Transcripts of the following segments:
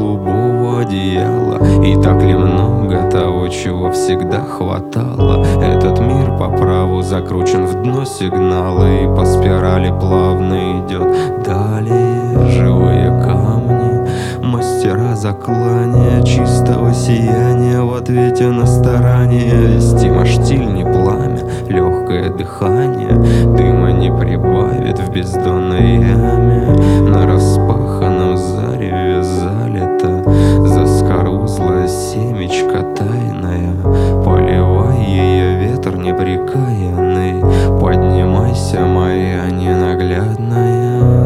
голубого одеяла. И так ли много того, чего всегда хватало? Этот мир по праву закручен в дно сигнала, и по спирали плавно идет далее. Живые камни, мастера заклания, чистого сияния в ответе на старание. Вестимо штиль не пламя, легкое дыхание, дыма не прибавит в бездонной яме. На распаханном зареве залито заскорузлая семечко тайная. Поливай ее ветер непрекаянный, поднимайся, моя ненаглядная.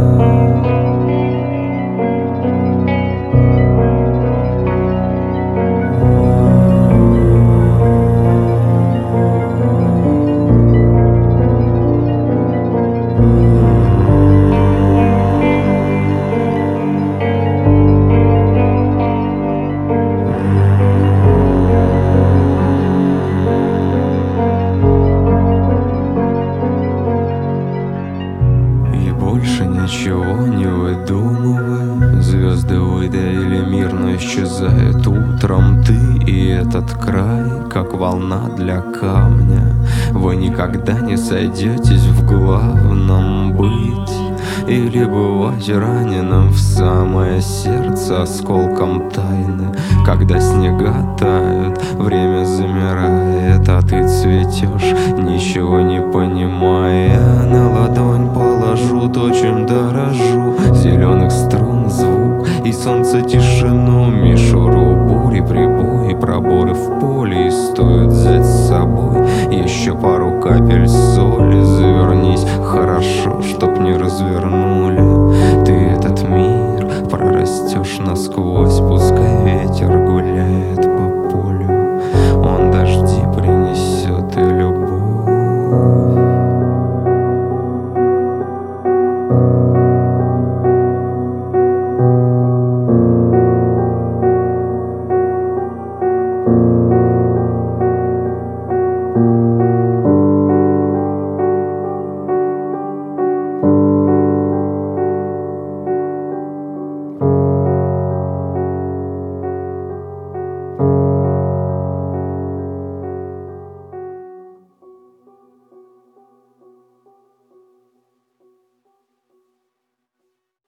Больше ничего не выдумывай. Звезды выдавили мир, но исчезает утром ты и этот край, как волна для камня. Вы никогда не сойдетесь в главном быть или бывать раненым в самое сердце осколком тайны. Когда снега тают, время замирает, а ты цветешь, ничего не понимая. На ладонь положу то, чем дорожу, зеленых струн звук и солнце тишину, мишуру бури, прибои, проборы в поле. И стоит взять с собой еще пару капель